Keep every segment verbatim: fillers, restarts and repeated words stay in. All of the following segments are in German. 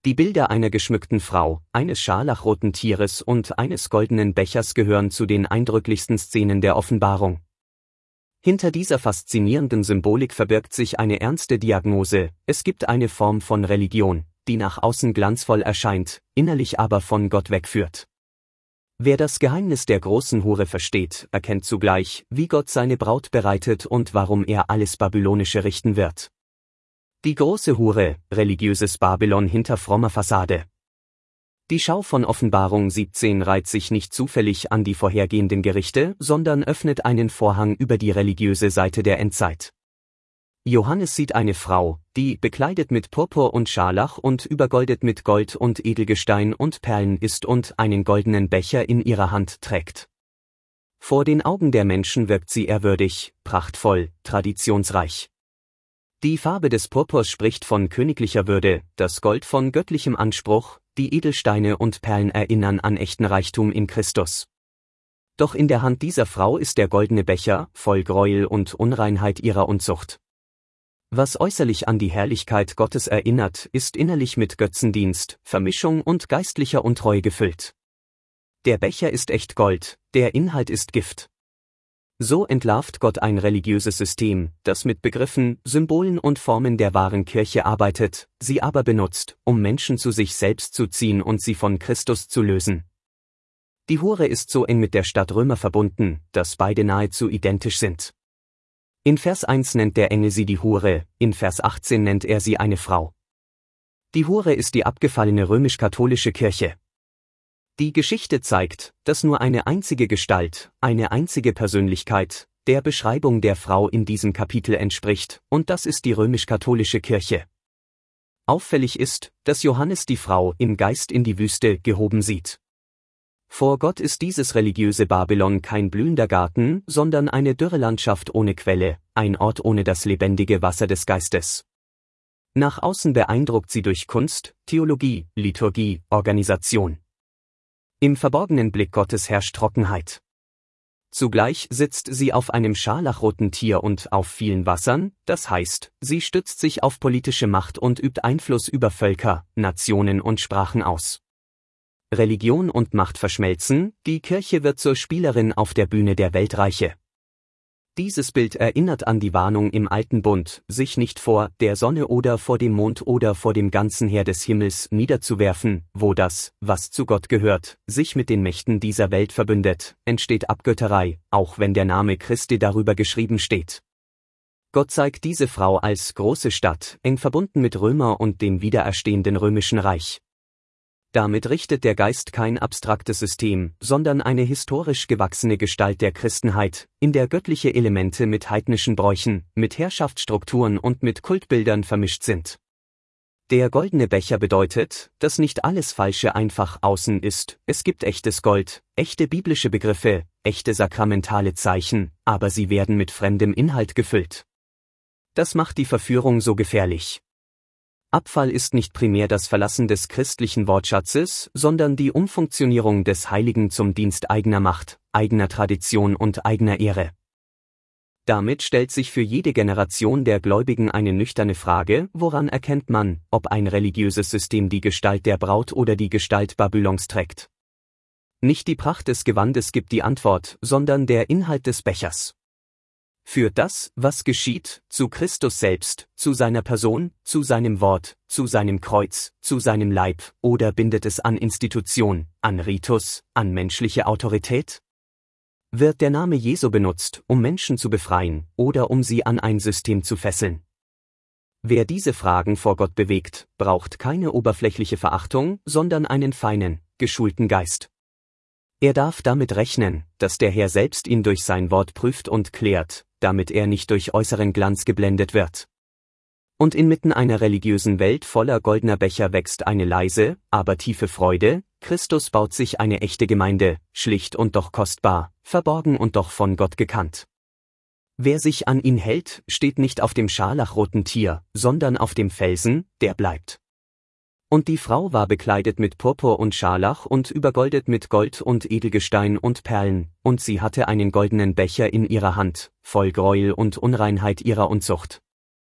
Die Bilder einer geschmückten Frau, eines scharlachroten Tieres und eines goldenen Bechers gehören zu den eindrücklichsten Szenen der Offenbarung. Hinter dieser faszinierenden Symbolik verbirgt sich eine ernste Diagnose: Es gibt eine Form von Religion, die nach außen glanzvoll erscheint, innerlich aber von Gott wegführt. Wer das Geheimnis der großen Hure versteht, erkennt zugleich, wie Gott seine Braut bereitet und warum er alles Babylonische richten wird. Die große Hure, religiöses Babylon hinter frommer Fassade. Die Schau von Offenbarung siebzehn reiht sich nicht zufällig an die vorhergehenden Gerichte, sondern öffnet einen Vorhang über die religiöse Seite der Endzeit. Johannes sieht eine Frau, die bekleidet mit Purpur und Scharlach und übergoldet mit Gold und Edelgestein und Perlen ist und einen goldenen Becher in ihrer Hand trägt. Vor den Augen der Menschen wirkt sie ehrwürdig, prachtvoll, traditionsreich. Die Farbe des Purpurs spricht von königlicher Würde, das Gold von göttlichem Anspruch, die Edelsteine und Perlen erinnern an echten Reichtum in Christus. Doch in der Hand dieser Frau ist der goldene Becher, voll Gräuel und Unreinheit ihrer Unzucht. Was äußerlich an die Herrlichkeit Gottes erinnert, ist innerlich mit Götzendienst, Vermischung und geistlicher Untreue gefüllt. Der Becher ist echt Gold, der Inhalt ist Gift. So entlarvt Gott ein religiöses System, das mit Begriffen, Symbolen und Formen der wahren Kirche arbeitet, sie aber benutzt, um Menschen zu sich selbst zu ziehen und sie von Christus zu lösen. Die Hure ist so eng mit der Stadt Römer verbunden, dass beide nahezu identisch sind. In Vers eins nennt der Engel sie die Hure, in Vers achtzehn nennt er sie eine Frau. Die Hure ist die abgefallene römisch-katholische Kirche. Die Geschichte zeigt, dass nur eine einzige Gestalt, eine einzige Persönlichkeit, der Beschreibung der Frau in diesem Kapitel entspricht, und das ist die römisch-katholische Kirche. Auffällig ist, dass Johannes die Frau im Geist in die Wüste gehoben sieht. Vor Gott ist dieses religiöse Babylon kein blühender Garten, sondern eine dürre Landschaft ohne Quelle, ein Ort ohne das lebendige Wasser des Geistes. Nach außen beeindruckt sie durch Kunst, Theologie, Liturgie, Organisation. Im verborgenen Blick Gottes herrscht Trockenheit. Zugleich sitzt sie auf einem scharlachroten Tier und auf vielen Wassern, das heißt, sie stützt sich auf politische Macht und übt Einfluss über Völker, Nationen und Sprachen aus. Religion und Macht verschmelzen, die Kirche wird zur Spielerin auf der Bühne der Weltreiche. Dieses Bild erinnert an die Warnung im Alten Bund, sich nicht vor der Sonne oder vor dem Mond oder vor dem ganzen Heer des Himmels niederzuwerfen, wo das, was zu Gott gehört, sich mit den Mächten dieser Welt verbündet, entsteht Abgötterei, auch wenn der Name Christi darüber geschrieben steht. Gott zeigt diese Frau als große Stadt, eng verbunden mit Römer und dem wiedererstehenden römischen Reich. Damit richtet der Geist kein abstraktes System, sondern eine historisch gewachsene Gestalt der Christenheit, in der göttliche Elemente mit heidnischen Bräuchen, mit Herrschaftsstrukturen und mit Kultbildern vermischt sind. Der goldene Becher bedeutet, dass nicht alles Falsche einfach außen ist, es gibt echtes Gold, echte biblische Begriffe, echte sakramentale Zeichen, aber sie werden mit fremdem Inhalt gefüllt. Das macht die Verführung so gefährlich. Abfall ist nicht primär das Verlassen des christlichen Wortschatzes, sondern die Umfunktionierung des Heiligen zum Dienst eigener Macht, eigener Tradition und eigener Ehre. Damit stellt sich für jede Generation der Gläubigen eine nüchterne Frage: Woran erkennt man, ob ein religiöses System die Gestalt der Braut oder die Gestalt Babylons trägt? Nicht die Pracht des Gewandes gibt die Antwort, sondern der Inhalt des Bechers. Führt das, was geschieht, zu Christus selbst, zu seiner Person, zu seinem Wort, zu seinem Kreuz, zu seinem Leib, oder bindet es an Institution, an Ritus, an menschliche Autorität? Wird der Name Jesu benutzt, um Menschen zu befreien, oder um sie an ein System zu fesseln? Wer diese Fragen vor Gott bewegt, braucht keine oberflächliche Verachtung, sondern einen feinen, geschulten Geist. Er darf damit rechnen, dass der Herr selbst ihn durch sein Wort prüft und klärt, damit er nicht durch äußeren Glanz geblendet wird. Und inmitten einer religiösen Welt voller goldener Becher wächst eine leise, aber tiefe Freude: Christus baut sich eine echte Gemeinde, schlicht und doch kostbar, verborgen und doch von Gott gekannt. Wer sich an ihn hält, steht nicht auf dem scharlachroten Tier, sondern auf dem Felsen, der bleibt. Und die Frau war bekleidet mit Purpur und Scharlach und übergoldet mit Gold und Edelgestein und Perlen, und sie hatte einen goldenen Becher in ihrer Hand, voll Gräuel und Unreinheit ihrer Unzucht.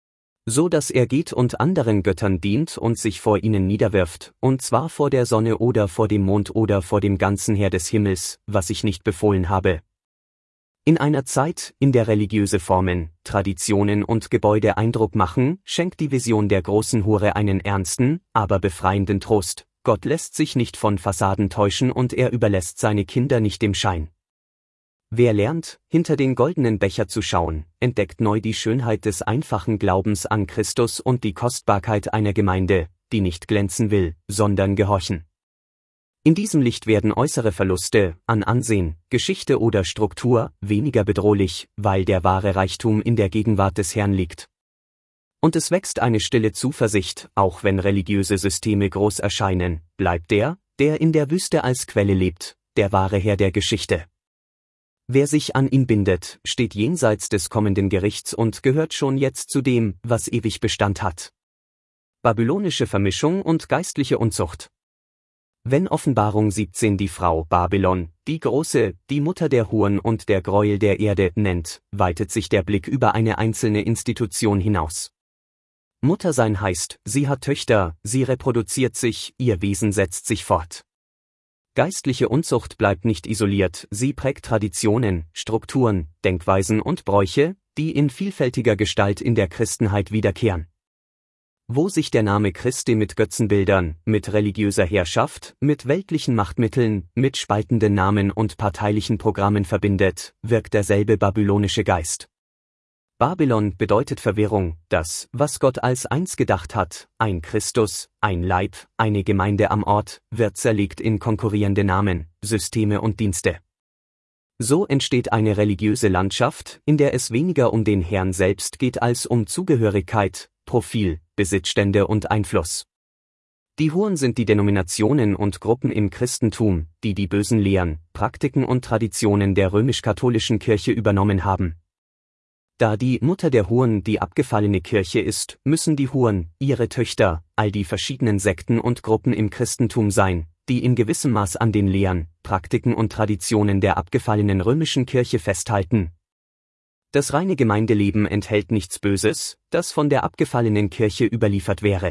so dass er geht und anderen Göttern dient und sich vor ihnen niederwirft, und zwar vor der Sonne oder vor dem Mond oder vor dem ganzen Heer des Himmels, was ich nicht befohlen habe. In einer Zeit, in der religiöse Formen, Traditionen und Gebäude Eindruck machen, schenkt die Vision der großen Hure einen ernsten, aber befreienden Trost. Gott lässt sich nicht von Fassaden täuschen und er überlässt seine Kinder nicht dem Schein. Wer lernt, hinter den goldenen Becher zu schauen, entdeckt neu die Schönheit des einfachen Glaubens an Christus und die Kostbarkeit einer Gemeinde, die nicht glänzen will, sondern gehorchen. In diesem Licht werden äußere Verluste an Ansehen, Geschichte oder Struktur weniger bedrohlich, weil der wahre Reichtum in der Gegenwart des Herrn liegt. Und es wächst eine stille Zuversicht, auch wenn religiöse Systeme groß erscheinen, bleibt der, der in der Wüste als Quelle lebt, der wahre Herr der Geschichte. Wer sich an ihn bindet, steht jenseits des kommenden Gerichts und gehört schon jetzt zu dem, was ewig Bestand hat. Babylonische Vermischung und geistliche Unzucht. Wenn Offenbarung siebzehn die Frau Babylon, die Große, die Mutter der Huren und der Gräuel der Erde, nennt, weitet sich der Blick über eine einzelne Institution hinaus. Mutter sein heißt, sie hat Töchter, sie reproduziert sich, ihr Wesen setzt sich fort. Geistliche Unzucht bleibt nicht isoliert, sie prägt Traditionen, Strukturen, Denkweisen und Bräuche, die in vielfältiger Gestalt in der Christenheit wiederkehren. Wo sich der Name Christi mit Götzenbildern, mit religiöser Herrschaft, mit weltlichen Machtmitteln, mit spaltenden Namen und parteilichen Programmen verbindet, wirkt derselbe babylonische Geist. Babylon bedeutet Verwirrung, das, was Gott als eins gedacht hat, ein Christus, ein Leib, eine Gemeinde am Ort, wird zerlegt in konkurrierende Namen, Systeme und Dienste. So entsteht eine religiöse Landschaft, in der es weniger um den Herrn selbst geht als um Zugehörigkeit, Profil, Besitzstände und Einfluss. Die Huren sind die Denominationen und Gruppen im Christentum, die die bösen Lehren, Praktiken und Traditionen der römisch-katholischen Kirche übernommen haben. Da die Mutter der Huren die abgefallene Kirche ist, müssen die Huren, ihre Töchter, all die verschiedenen Sekten und Gruppen im Christentum sein, die in gewissem Maß an den Lehren, Praktiken und Traditionen der abgefallenen römischen Kirche festhalten. Das reine Gemeindeleben enthält nichts Böses, das von der abgefallenen Kirche überliefert wäre.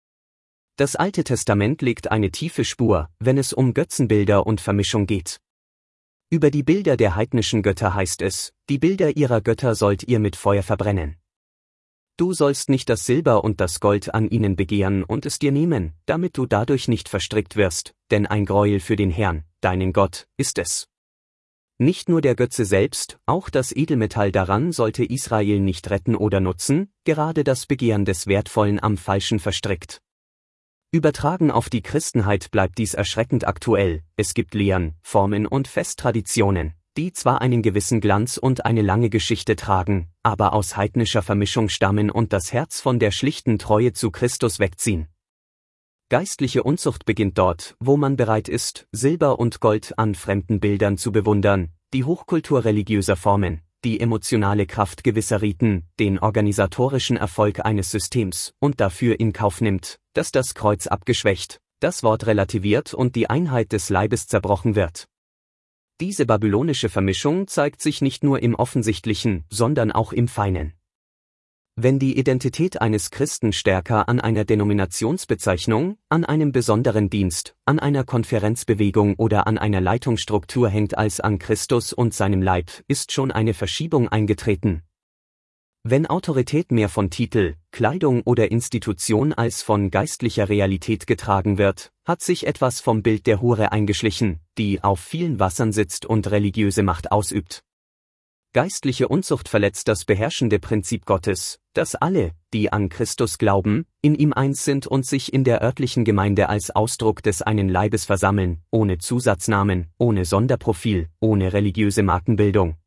Das Alte Testament legt eine tiefe Spur, wenn es um Götzenbilder und Vermischung geht. Über die Bilder der heidnischen Götter heißt es, die Bilder ihrer Götter sollt ihr mit Feuer verbrennen. Du sollst nicht das Silber und das Gold an ihnen begehren und es dir nehmen, damit du dadurch nicht verstrickt wirst, denn ein Gräuel für den Herrn, deinen Gott, ist es. Nicht nur der Götze selbst, auch das Edelmetall daran sollte Israel nicht retten oder nutzen, gerade das Begehren des Wertvollen am Falschen verstrickt. Übertragen auf die Christenheit bleibt dies erschreckend aktuell, es gibt Lehren, Formen und Festtraditionen, die zwar einen gewissen Glanz und eine lange Geschichte tragen, aber aus heidnischer Vermischung stammen und das Herz von der schlichten Treue zu Christus wegziehen. Geistliche Unzucht beginnt dort, wo man bereit ist, Silber und Gold an fremden Bildern zu bewundern, die Hochkultur religiöser Formen, die emotionale Kraft gewisser Riten, den organisatorischen Erfolg eines Systems und dafür in Kauf nimmt, dass das Kreuz abgeschwächt, das Wort relativiert und die Einheit des Leibes zerbrochen wird. Diese babylonische Vermischung zeigt sich nicht nur im Offensichtlichen, sondern auch im Feinen. Wenn die Identität eines Christen stärker an einer Denominationsbezeichnung, an einem besonderen Dienst, an einer Konferenzbewegung oder an einer Leitungsstruktur hängt als an Christus und seinem Leib, ist schon eine Verschiebung eingetreten. Wenn Autorität mehr von Titel, Kleidung oder Institution als von geistlicher Realität getragen wird, hat sich etwas vom Bild der Hure eingeschlichen, die auf vielen Wassern sitzt und religiöse Macht ausübt. Geistliche Unzucht verletzt das beherrschende Prinzip Gottes, dass alle, die an Christus glauben, in ihm eins sind und sich in der örtlichen Gemeinde als Ausdruck des einen Leibes versammeln, ohne Zusatznamen, ohne Sonderprofil, ohne religiöse Markenbildung.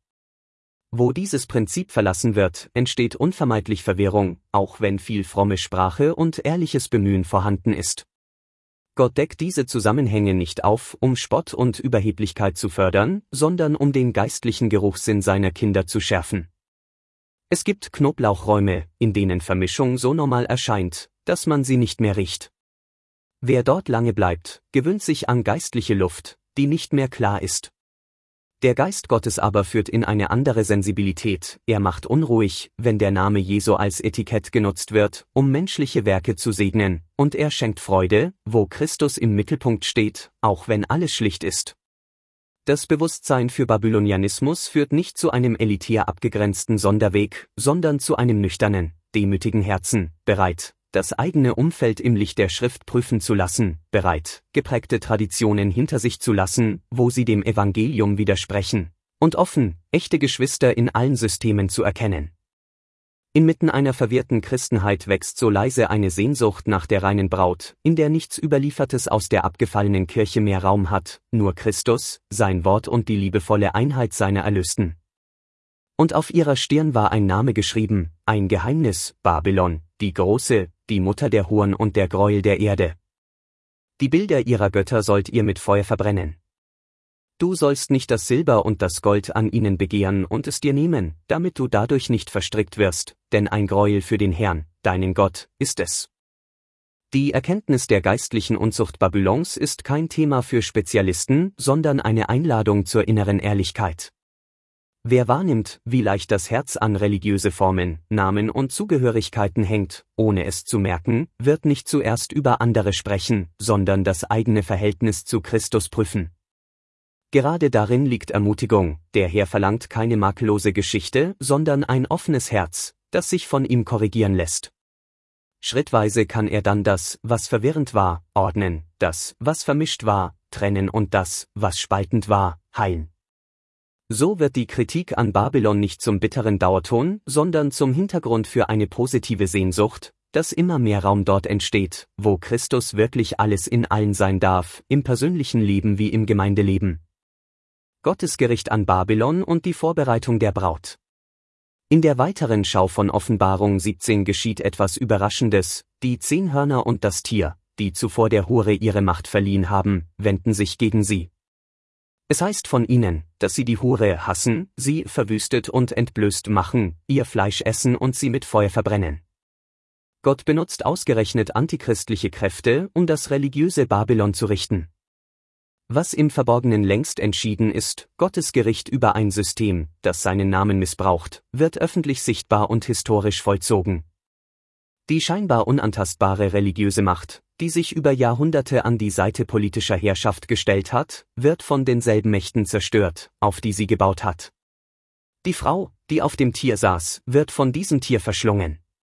Wo dieses Prinzip verlassen wird, entsteht unvermeidlich Verwirrung, auch wenn viel fromme Sprache und ehrliches Bemühen vorhanden ist. Gott deckt diese Zusammenhänge nicht auf, um Spott und Überheblichkeit zu fördern, sondern um den geistlichen Geruchssinn seiner Kinder zu schärfen. Es gibt Knoblauchräume, in denen Vermischung so normal erscheint, dass man sie nicht mehr riecht. Wer dort lange bleibt, gewöhnt sich an geistliche Luft, die nicht mehr klar ist. Der Geist Gottes aber führt in eine andere Sensibilität, er macht unruhig, wenn der Name Jesu als Etikett genutzt wird, um menschliche Werke zu segnen, und er schenkt Freude, wo Christus im Mittelpunkt steht, auch wenn alles schlicht ist. Das Bewusstsein für Babylonianismus führt nicht zu einem elitär abgegrenzten Sonderweg, sondern zu einem nüchternen, demütigen Herzen, bereit, das eigene Umfeld im Licht der Schrift prüfen zu lassen, bereit, geprägte Traditionen hinter sich zu lassen, wo sie dem Evangelium widersprechen, und offen, echte Geschwister in allen Systemen zu erkennen. Inmitten einer verwirrten Christenheit wächst so leise eine Sehnsucht nach der reinen Braut, in der nichts Überliefertes aus der abgefallenen Kirche mehr Raum hat, nur Christus, sein Wort und die liebevolle Einheit seiner Erlösten. Und auf ihrer Stirn war ein Name geschrieben, ein Geheimnis, Babylon, die Große, die Mutter der Huren und der Gräuel der Erde. Die Bilder ihrer Götter sollt ihr mit Feuer verbrennen. Du sollst nicht das Silber und das Gold an ihnen begehren und es dir nehmen, damit du dadurch nicht verstrickt wirst, denn ein Gräuel für den Herrn, deinen Gott, ist es. Die Erkenntnis der geistlichen Unzucht Babylons ist kein Thema für Spezialisten, sondern eine Einladung zur inneren Ehrlichkeit. Wer wahrnimmt, wie leicht das Herz an religiöse Formen, Namen und Zugehörigkeiten hängt, ohne es zu merken, wird nicht zuerst über andere sprechen, sondern das eigene Verhältnis zu Christus prüfen. Gerade darin liegt Ermutigung, der Herr verlangt keine makellose Geschichte, sondern ein offenes Herz, das sich von ihm korrigieren lässt. Schrittweise kann er dann das, was verwirrend war, ordnen, das, was vermischt war, trennen und das, was spaltend war, heilen. So wird die Kritik an Babylon nicht zum bitteren Dauerton, sondern zum Hintergrund für eine positive Sehnsucht, dass immer mehr Raum dort entsteht, wo Christus wirklich alles in allen sein darf, im persönlichen Leben wie im Gemeindeleben. Gottes Gericht an Babylon und die Vorbereitung der Braut. In der weiteren Schau von Offenbarung siebzehn geschieht etwas Überraschendes, die zehn Hörner und das Tier, die zuvor der Hure ihre Macht verliehen haben, wenden sich gegen sie. Es heißt von ihnen, dass sie die Hure hassen, sie verwüstet und entblößt machen, ihr Fleisch essen und sie mit Feuer verbrennen. Gott benutzt ausgerechnet antichristliche Kräfte, um das religiöse Babylon zu richten. Was im Verborgenen längst entschieden ist, Gottes Gericht über ein System, das seinen Namen missbraucht, wird öffentlich sichtbar und historisch vollzogen. Die scheinbar unantastbare religiöse Macht, die sich über Jahrhunderte an die Seite politischer Herrschaft gestellt hat, wird von denselben Mächten zerstört, auf die sie gebaut hat. Die Frau, die auf dem Tier saß, wird von diesem Tier verschlungen.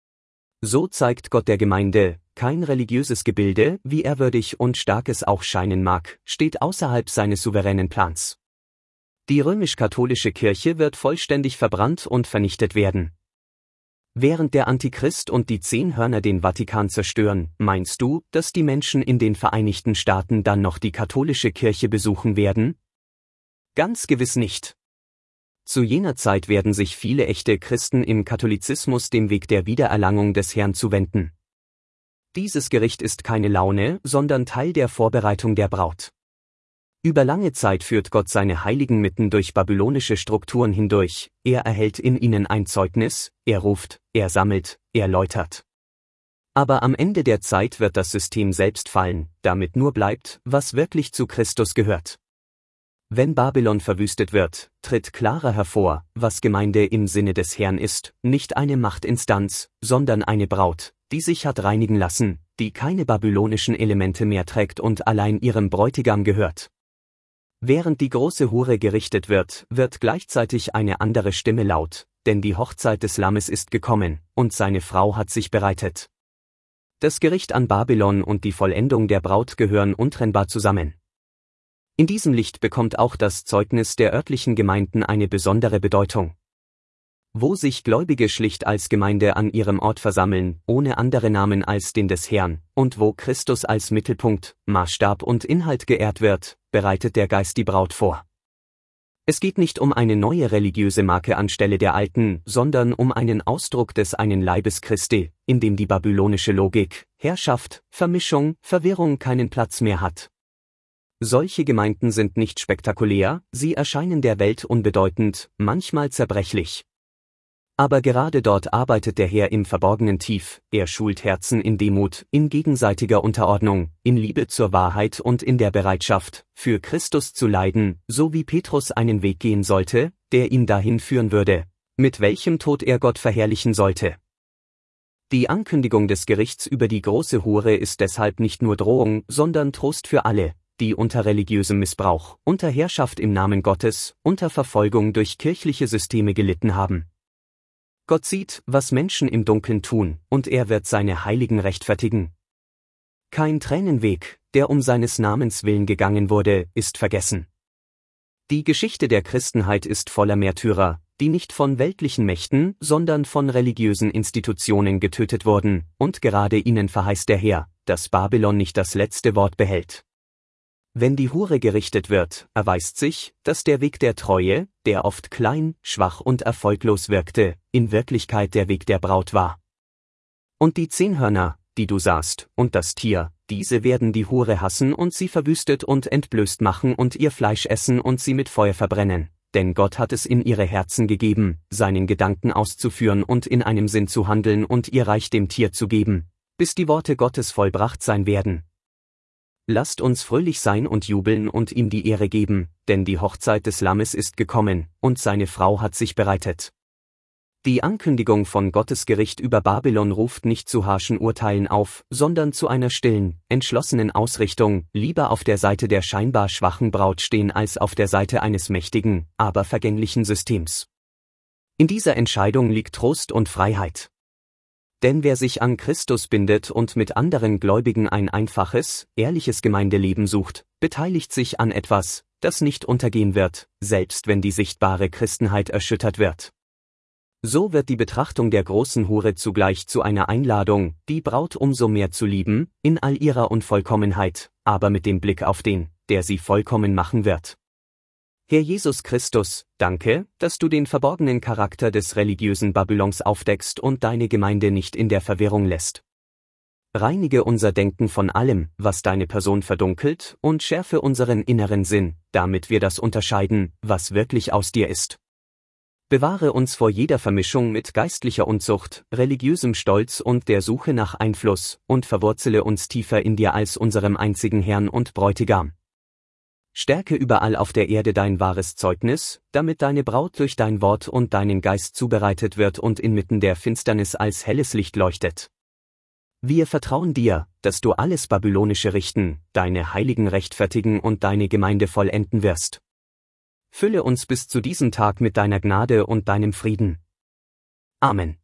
So zeigt Gott der Gemeinde, kein religiöses Gebilde, wie ehrwürdig und stark es auch scheinen mag, steht außerhalb seines souveränen Plans. Die römisch-katholische Kirche wird vollständig verbrannt und vernichtet werden. Während der Antichrist und die zehn Hörner den Vatikan zerstören, meinst du, dass die Menschen in den Vereinigten Staaten dann noch die katholische Kirche besuchen werden? Ganz gewiss nicht. Zu jener Zeit werden sich viele echte Christen im Katholizismus dem Weg der Wiedererlangung des Herrn zuwenden. Dieses Gericht ist keine Laune, sondern Teil der Vorbereitung der Braut. Über lange Zeit führt Gott seine Heiligen mitten durch babylonische Strukturen hindurch, er erhält in ihnen ein Zeugnis, er ruft, er sammelt, er läutert. Aber am Ende der Zeit wird das System selbst fallen, damit nur bleibt, was wirklich zu Christus gehört. Wenn Babylon verwüstet wird, tritt klarer hervor, was Gemeinde im Sinne des Herrn ist, nicht eine Machtinstanz, sondern eine Braut, die sich hat reinigen lassen, die keine babylonischen Elemente mehr trägt und allein ihrem Bräutigam gehört. Während die große Hure gerichtet wird, wird gleichzeitig eine andere Stimme laut, denn die Hochzeit des Lammes ist gekommen, und seine Frau hat sich bereitet. Das Gericht an Babylon und die Vollendung der Braut gehören untrennbar zusammen. In diesem Licht bekommt auch das Zeugnis der örtlichen Gemeinden eine besondere Bedeutung. Wo sich Gläubige schlicht als Gemeinde an ihrem Ort versammeln, ohne andere Namen als den des Herrn, und wo Christus als Mittelpunkt, Maßstab und Inhalt geehrt wird, bereitet der Geist die Braut vor. Es geht nicht um eine neue religiöse Marke anstelle der alten, sondern um einen Ausdruck des einen Leibes Christi, in dem die babylonische Logik, Herrschaft, Vermischung, Verwirrung keinen Platz mehr hat. Solche Gemeinden sind nicht spektakulär, sie erscheinen der Welt unbedeutend, manchmal zerbrechlich. Aber gerade dort arbeitet der Herr im Verborgenen tief, er schult Herzen in Demut, in gegenseitiger Unterordnung, in Liebe zur Wahrheit und in der Bereitschaft, für Christus zu leiden, so wie Petrus einen Weg gehen sollte, der ihn dahin führen würde, mit welchem Tod er Gott verherrlichen sollte. Die Ankündigung des Gerichts über die große Hure ist deshalb nicht nur Drohung, sondern Trost für alle, die unter religiösem Missbrauch, unter Herrschaft im Namen Gottes, unter Verfolgung durch kirchliche Systeme gelitten haben. Gott sieht, was Menschen im Dunkeln tun, und er wird seine Heiligen rechtfertigen. Kein Tränenweg, der um seines Namens willen gegangen wurde, ist vergessen. Die Geschichte der Christenheit ist voller Märtyrer, die nicht von weltlichen Mächten, sondern von religiösen Institutionen getötet wurden, und gerade ihnen verheißt der Herr, dass Babylon nicht das letzte Wort behält. Wenn die Hure gerichtet wird, erweist sich, dass der Weg der Treue, der oft klein, schwach und erfolglos wirkte, in Wirklichkeit der Weg der Braut war. Und die zehn Hörner, die du sahst, und das Tier, diese werden die Hure hassen und sie verwüstet und entblößt machen und ihr Fleisch essen und sie mit Feuer verbrennen, denn Gott hat es in ihre Herzen gegeben, seinen Gedanken auszuführen und in einem Sinn zu handeln und ihr Reich dem Tier zu geben, bis die Worte Gottes vollbracht sein werden. Lasst uns fröhlich sein und jubeln und ihm die Ehre geben, denn die Hochzeit des Lammes ist gekommen, und seine Frau hat sich bereitet. Die Ankündigung von Gottes Gericht über Babylon ruft nicht zu harschen Urteilen auf, sondern zu einer stillen, entschlossenen Ausrichtung, lieber auf der Seite der scheinbar schwachen Braut stehen als auf der Seite eines mächtigen, aber vergänglichen Systems. In dieser Entscheidung liegt Trost und Freiheit. Denn wer sich an Christus bindet und mit anderen Gläubigen ein einfaches, ehrliches Gemeindeleben sucht, beteiligt sich an etwas, das nicht untergehen wird, selbst wenn die sichtbare Christenheit erschüttert wird. So wird die Betrachtung der großen Hure zugleich zu einer Einladung, die Braut umso mehr zu lieben, in all ihrer Unvollkommenheit, aber mit dem Blick auf den, der sie vollkommen machen wird. Herr Jesus Christus, danke, dass du den verborgenen Charakter des religiösen Babylons aufdeckst und deine Gemeinde nicht in der Verwirrung lässt. Reinige unser Denken von allem, was deine Person verdunkelt, und schärfe unseren inneren Sinn, damit wir das unterscheiden, was wirklich aus dir ist. Bewahre uns vor jeder Vermischung mit geistlicher Unzucht, religiösem Stolz und der Suche nach Einfluss, und verwurzele uns tiefer in dir als unserem einzigen Herrn und Bräutigam. Stärke überall auf der Erde dein wahres Zeugnis, damit deine Braut durch dein Wort und deinen Geist zubereitet wird und inmitten der Finsternis als helles Licht leuchtet. Wir vertrauen dir, dass du alles Babylonische richten, deine Heiligen rechtfertigen und deine Gemeinde vollenden wirst. Fülle uns bis zu diesem Tag mit deiner Gnade und deinem Frieden. Amen.